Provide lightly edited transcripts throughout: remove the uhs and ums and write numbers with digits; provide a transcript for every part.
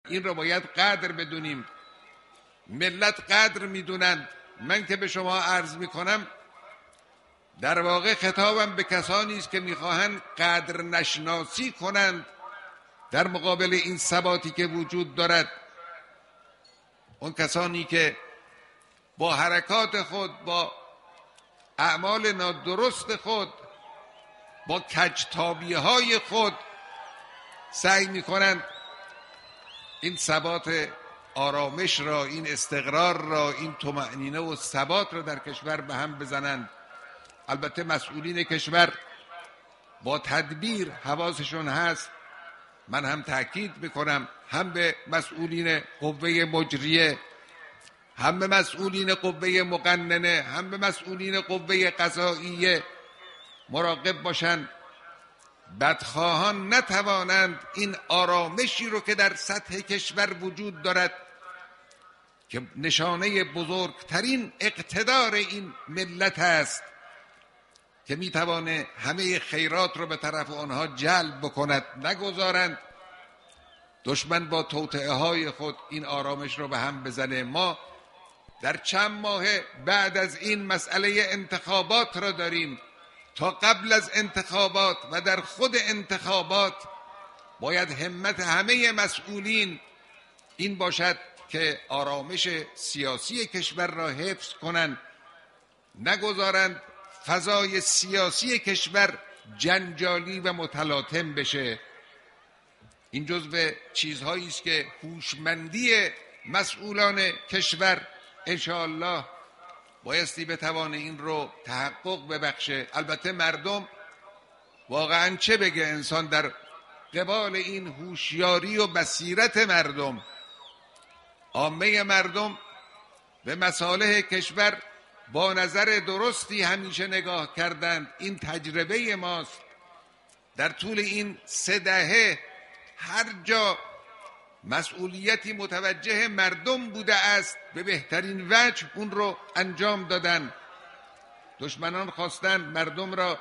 این رو باید قدر بدونیم. ملت قدر میدونند. من که به شما عرض میکنم در واقع خطابم به کسانی است که میخواهند قدر نشناسی کنند در مقابل این ثباتی که وجود دارد. اون کسانی که با حرکات خود، با اعمال نادرست خود، با کجتابی‌های خود سعی میکنند این ثبات آرامش را، این استقرار را، این طمأنینه و ثبات را در کشور به هم بزنند. البته مسئولین کشور با تدبیر حواسشون هست. من هم تأکید میکنم هم به مسئولین قوه مجریه، هم به مسئولین قوه مقننه، هم به مسئولین قوه قضاییه مراقب باشند بدخواهان نتوانند این آرامشی رو که در سطح کشور وجود دارد که نشانه بزرگترین اقتدار این ملت است که میتوانه همه خیرات رو به طرف آنها جلب بکند، نگذارند دشمن با توطئه های خود این آرامش رو به هم بزنه. ما در چند ماه بعد از این مسئله انتخابات را داریم. تا قبل از انتخابات و در خود انتخابات باید همت همه مسئولین این باشد که آرامش سیاسی کشور را حفظ کنند، نگذارند فضای سیاسی کشور جنجالی و متلاطم بشه. این جزو چیزهایی است که هوشمندی مسئولان کشور انشاءالله بایستی بتوانه این رو تحقق ببخشه. البته مردم واقعا چه بگه انسان در قبال این هوشیاری و بصیرت مردم. عامه مردم به مصالح کشور با نظر درستی همیشه نگاه کردند. این تجربه ماست. در طول این 3 دهه هر جا مسئولیتی متوجه مردم بوده است به بهترین وجه اون رو انجام دادن. دشمنان خواستند مردم را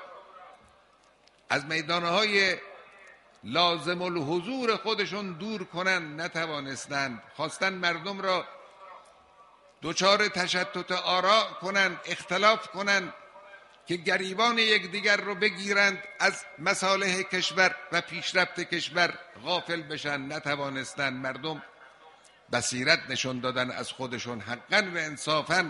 از میدانهای لازم الحضور خودشون دور کنن، نتوانستند. خواستند مردم را دچار تشتت آراء کنن، اختلاف کنن که گریبان یکدیگر رو بگیرند، از مصالح کشور و پیشرفت کشور غافل بشن، نتوانستند. مردم بصیرت نشون دادن از خودشون. حقا و انصافا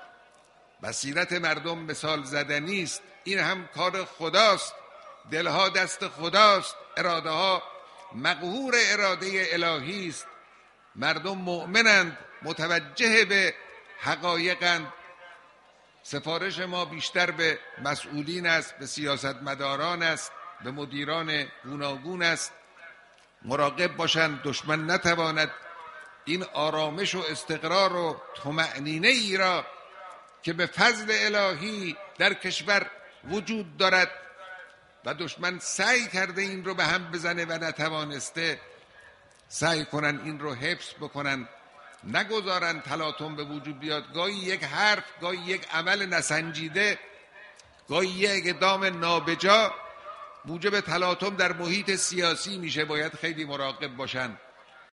بصیرت مردم مثال زدنی است. این هم کار خداست، دلها دست خداست، اراده ها مقهور اراده الهی است. مردم مؤمنند، متوجه به حقایقند. سفارش ما بیشتر به مسئولین است، به سیاستمداران است، به مدیران گوناگون است. مراقب باشند دشمن نتواند این آرامش و استقرار و طمأنینه ای را که به فضل الهی در کشور وجود دارد و دشمن سعی کرده این رو به هم بزنه و نتوانسته، سعی کنن این رو حفظ بکنن، نگذارن تلاطم به وجود بیاد. گاهی یک حرف، گاهی یک عمل نسنجیده، گاهی یک اقدام نابجا موجب تلاطم در محیط سیاسی میشه. باید خیلی مراقب باشن.